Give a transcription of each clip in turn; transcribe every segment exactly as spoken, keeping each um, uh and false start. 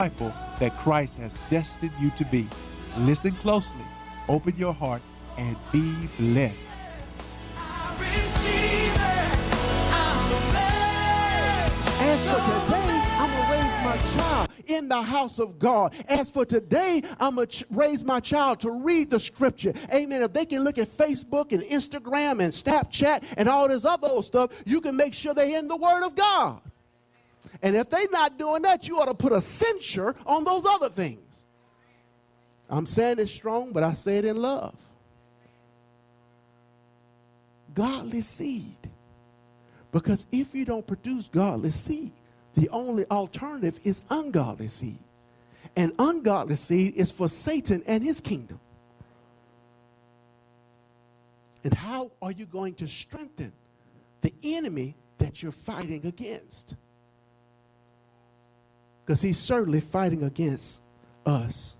disciple that Christ has destined you to be. Listen closely, open your heart, and be blessed. As for today, I'm going to raise my child in the house of God. As for today, I'm going to ch- raise my child to read the scripture. Amen. If they can look at Facebook and Instagram and Snapchat and all this other old stuff, you can make sure they're in the Word of God. And if they're not doing that, you ought to put a censure on those other things. I'm saying it strong, but I say it in love. Godly seed. Because if you don't produce godly seed, the only alternative is ungodly seed. And ungodly seed is for Satan and his kingdom. And how are you going to strengthen the enemy that you're fighting against? Because he's certainly fighting against us.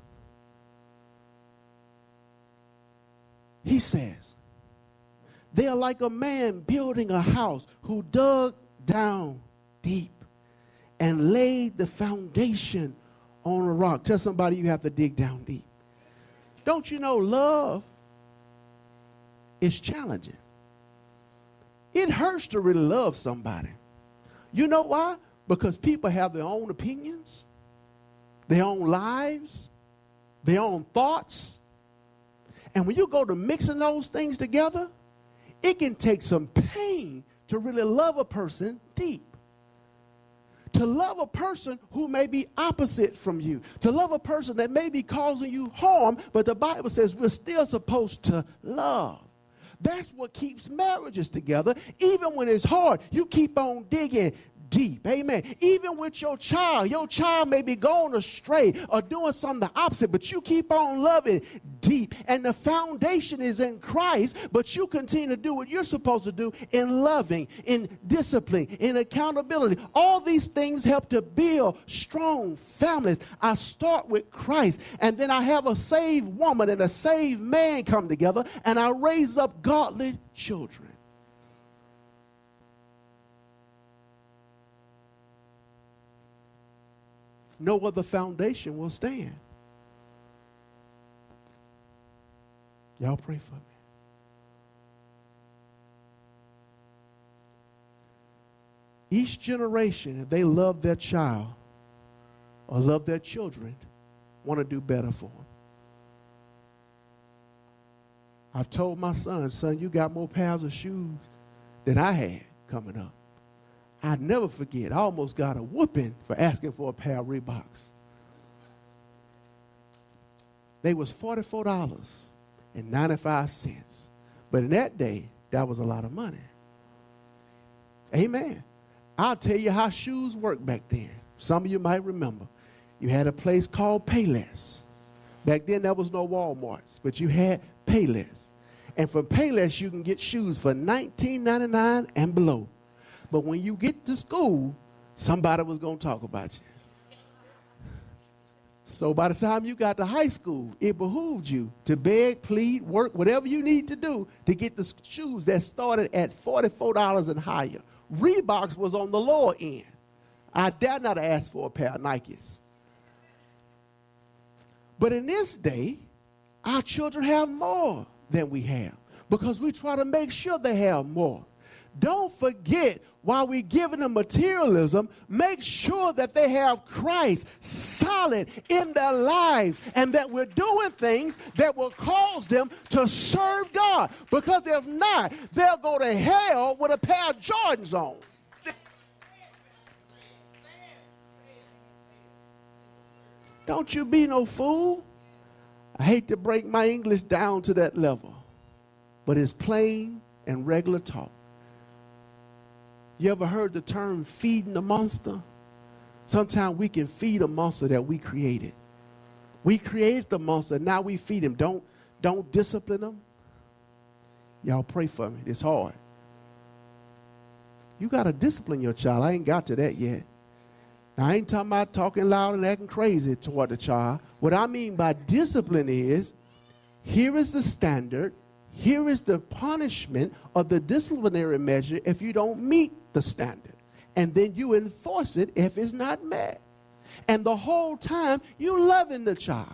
He says, they are like a man building a house who dug down deep and laid the foundation on a rock. Tell somebody you have to dig down deep. Don't you know love is challenging? It hurts to really love somebody. You know why? Because people have their own opinions, their own lives, their own thoughts. And when you go to mixing those things together, it can take some pain to really love a person deep. To love a person who may be opposite from you. To love a person that may be causing you harm, but the Bible says we're still supposed to love. That's what keeps marriages together. Even when it's hard, you keep on digging deep. Amen. Even with your child, your child may be going astray or doing something the opposite, but you keep on loving deep. And the foundation is in Christ, but you continue to do what you're supposed to do in loving, in discipline, in accountability. All these things help to build strong families. I start with Christ, and then I have a saved woman and a saved man come together, and I raise up godly children. No other foundation will stand. Y'all pray for me. Each generation, if they love their child or love their children, want to do better for them. I've told my son, son, you got more pairs of shoes than I had coming up. I'd never forget, I almost got a whooping for asking for a pair of Reeboks. They was forty-four dollars and ninety-five cents. But in that day, that was a lot of money. Amen. I'll tell you how shoes worked back then. Some of you might remember. You had a place called Payless. Back then, there was no Walmarts, but you had Payless. And from Payless, you can get shoes for nineteen ninety-nine and below. But when you get to school, somebody was going to talk about you. So by the time you got to high school, it behooved you to beg, plead, work, whatever you need to do to get the shoes that started at forty-four dollars and higher. Reeboks was on the lower end. I dare not ask for a pair of Nikes. But in this day, our children have more than we have because we try to make sure they have more. Don't forget, while we're giving them materialism, make sure that they have Christ solid in their lives and that we're doing things that will cause them to serve God. Because if not, they'll go to hell with a pair of Jordans on. Don't you be no fool. I hate to break my English down to that level, but it's plain and regular talk. You ever heard the term feeding the monster? Sometimes we can feed a monster that we created. We created the monster, now we feed him. Don't, don't discipline him. Y'all pray for me. It's hard. You got to discipline your child. I ain't got to that yet. Now, I ain't talking about talking loud and acting crazy toward the child. What I mean by discipline is, here is the standard. Here is the punishment of the disciplinary measure if you don't meet the standard. And then you enforce it if it's not met. And the whole time, you loving the child.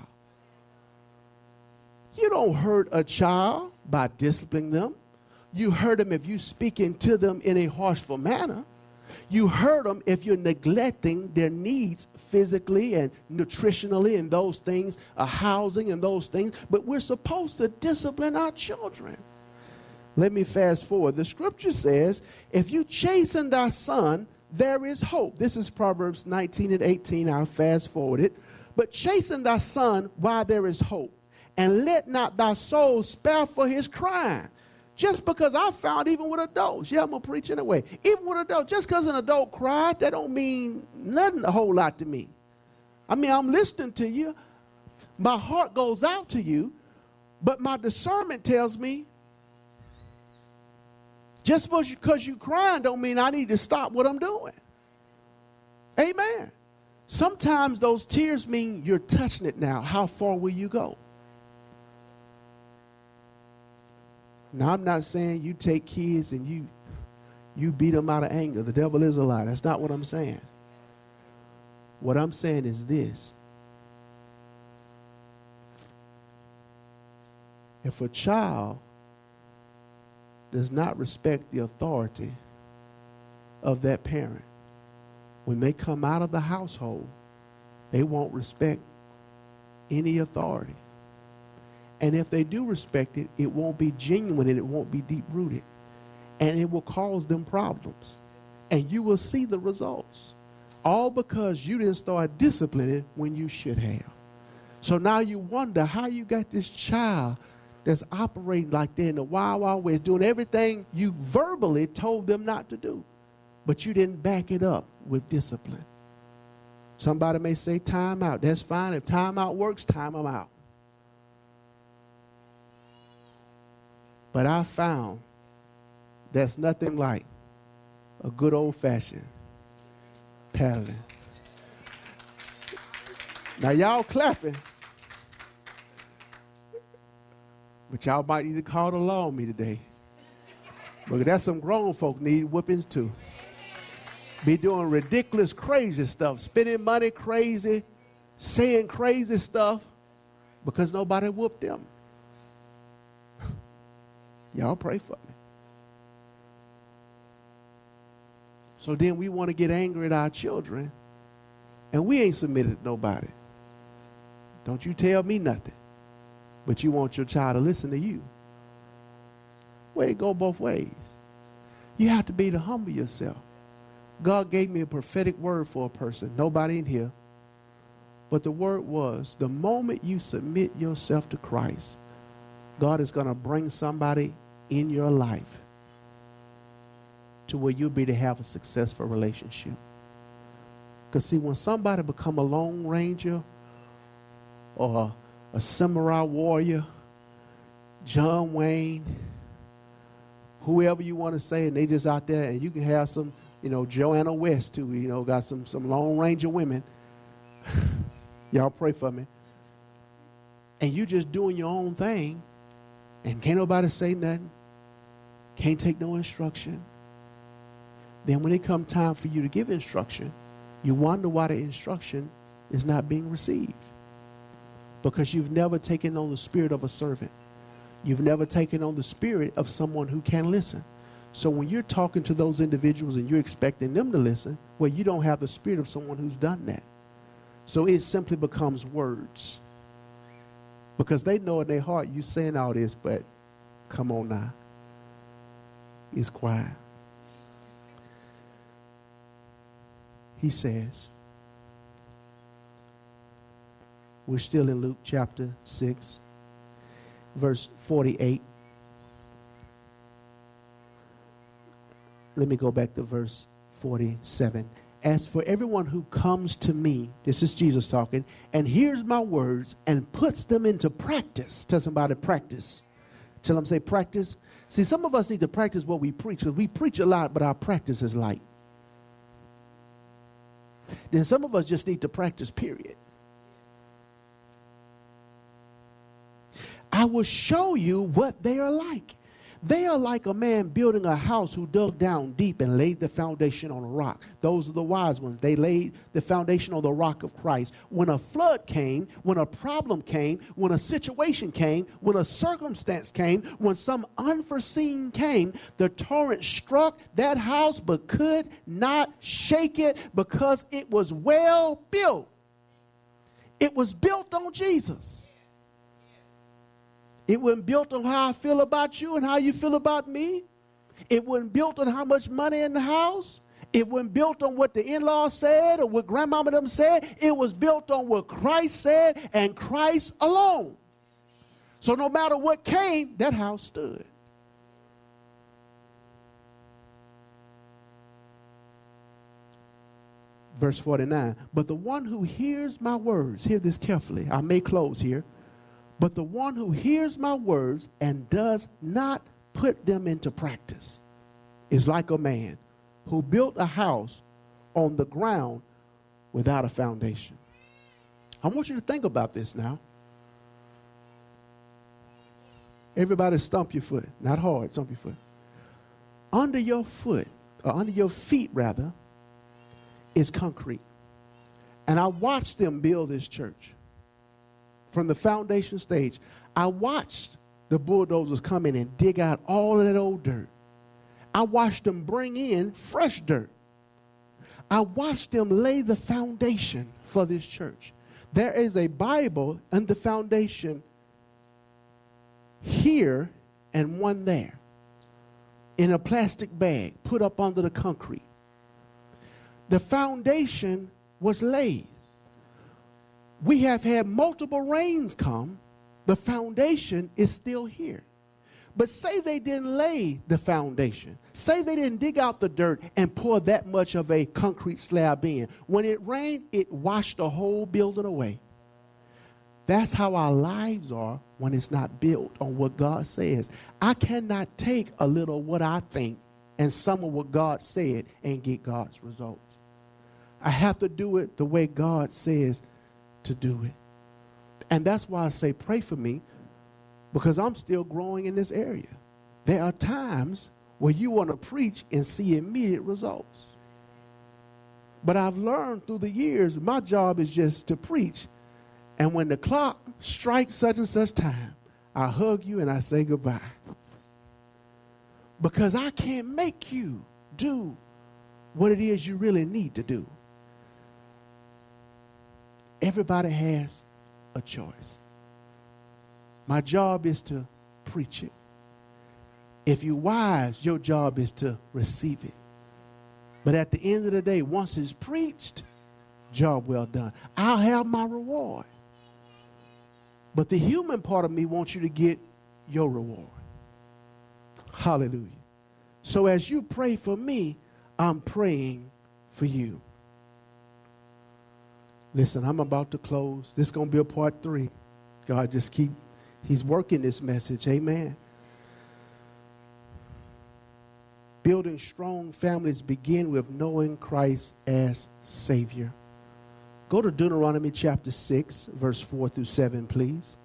You don't hurt a child by disciplining them. You hurt them if you speaking to them in a harshful manner. You hurt them if you're neglecting their needs physically and nutritionally and those things, uh, housing and those things. But we're supposed to discipline our children. Let me fast forward. The scripture says, if you chasten thy son, there is hope. This is Proverbs nineteen and eighteen. I'll fast forward it. But chasten thy son while there is hope, and let not thy soul spare for his crying. Just because I found even with adults, yeah, I'm going to preach anyway. Even with adults, just because an adult cried, that don't mean nothing a whole lot to me. I mean, I'm listening to you. My heart goes out to you, but my discernment tells me just because you crying don't mean I need to stop what I'm doing. Amen. Sometimes those tears mean you're touching it now. How far will you go? Now, I'm not saying you take kids and you you beat them out of anger. The devil is a lie. That's not what I'm saying. What I'm saying is this. If a child does not respect the authority of that parent, when they come out of the household, they won't respect any authority. And if they do respect it, it won't be genuine and it won't be deep-rooted. And it will cause them problems. And you will see the results. All because you didn't start disciplining when you should have. So now you wonder how you got this child that's operating like they're in the wild, wild west, doing everything you verbally told them not to do. But you didn't back it up with discipline. Somebody may say time out. That's fine. If time out works, time them out. But I found there's nothing like a good old-fashioned paddling. Now, y'all clapping, but y'all might need to call the law on me today. But that's some grown folk need whippings too. Be doing ridiculous, crazy stuff, spending money crazy, saying crazy stuff because nobody whooped them. Y'all pray for me. So then we want to get angry at our children, and we ain't submitted to nobody. Don't you tell me nothing, but you want your child to listen to you. Well, it go both ways. You have to be to humble yourself. God gave me a prophetic word for a person, nobody in here, but the word was, the moment you submit yourself to Christ, God is going to bring somebody in your life to where you'll be to have a successful relationship. Because see, when somebody become a Lone Ranger or a, a samurai warrior, John Wayne, whoever you want to say, and they just out there, and you can have some, you know, Joanna West too, you know, got some, some Lone Ranger women. Y'all pray for me. And you just doing your own thing, and can't nobody say nothing, can't take no instruction. Then when it comes time for you to give instruction, you wonder why the instruction is not being received. Because you've never taken on the spirit of a servant. You've never taken on the spirit of someone who can listen. So when you're talking to those individuals and you're expecting them to listen, well, you don't have the spirit of someone who's done that. So it simply becomes words. Because they know in their heart you saying all this, but come on now. It's quiet. He says, we're still in Luke chapter six, verse forty-eight. Let me go back to verse forty-seven. As for everyone who comes to me, this is Jesus talking, and hears my words and puts them into practice. Tell somebody practice. Tell them, say practice. See, some of us need to practice what we preach, because we preach a lot, but our practice is light. Then some of us just need to practice, period. I will show you what they are like. They are like a man building a house who dug down deep and laid the foundation on a rock. Those are the wise ones. They laid the foundation on the rock of Christ. When a flood came, when a problem came, when a situation came, when a circumstance came, when some unforeseen came, the torrent struck that house but could not shake it because it was well built. It was built on Jesus. It wasn't built on how I feel about you and how you feel about me. It wasn't built on how much money in the house. It wasn't built on what the in-laws said or what grandmama them said. It was built on what Christ said and Christ alone. So no matter what came, that house stood. Verse forty-nine, but the one who hears my words, hear this carefully, I may close here. But the one who hears my words and does not put them into practice is like a man who built a house on the ground without a foundation. I want you to think about this now. Everybody stomp your foot. Not hard, stomp your foot. Under your foot, or under your feet rather, is concrete. And I watched them build this church. From the foundation stage, I watched the bulldozers come in and dig out all of that old dirt. I watched them bring in fresh dirt. I watched them lay the foundation for this church. There is a Bible and the foundation here and one there in a plastic bag put up under the concrete. The foundation was laid. We have had multiple rains come. The foundation is still here. But say they didn't lay the foundation. Say they didn't dig out the dirt and pour that much of a concrete slab in. When it rained, it washed the whole building away. That's how our lives are when it's not built on what God says. I cannot take a little what I think and some of what God said and get God's results. I have to do it the way God says to do it. And that's why I say pray for me, because I'm still growing in this area. There are times where you want to preach and see immediate results. But I've learned through the years, my job is just to preach. And when the clock strikes such and such time, I hug you and I say goodbye. Because I can't make you do what it is you really need to do. Everybody has a choice. My job is to preach it. If you're wise, your job is to receive it. But at the end of the day, once it's preached, job well done. I'll have my reward. But the human part of me wants you to get your reward. Hallelujah. So as you pray for me, I'm praying for you. Listen, I'm about to close. This is going to be a part three. God just keep, he's working this message. Amen. Building strong families begin with knowing Christ as Savior. Go to Deuteronomy chapter six, verse four through seven, please.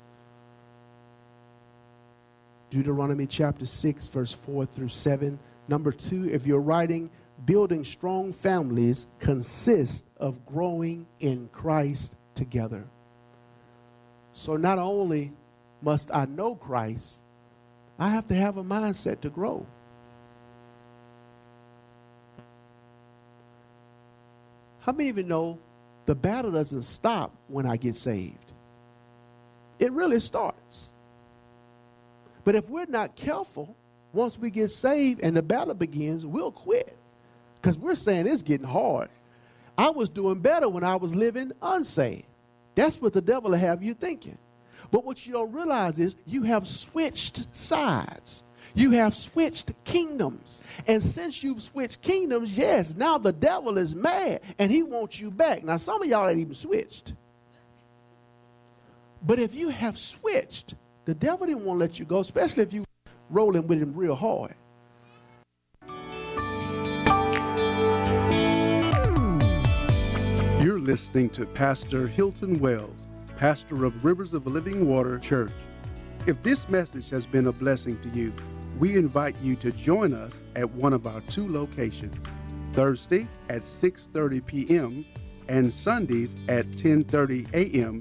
Deuteronomy chapter six, verse four through seven. Number two, if you're writing, building strong families consists of growing in Christ together. So not only must I know Christ, I have to have a mindset to grow. How many of you know the battle doesn't stop when I get saved? It really starts. But if we're not careful, once we get saved and the battle begins, we'll quit. Because we're saying it's getting hard. I was doing better when I was living unsaved. That's what the devil will have you thinking. But what you don't realize is you have switched sides. You have switched kingdoms. And since you've switched kingdoms, yes, now the devil is mad and he wants you back. Now, some of y'all ain't even switched. But if you have switched, the devil didn't want to let you go, especially if you rolling with him real hard. You're listening to Pastor Hilton Wells, pastor of Rivers of Living Water Church. If this message has been a blessing to you, We invite you to join us at one of our two locations, Thursday at six thirty p.m. and Sundays at ten thirty a.m.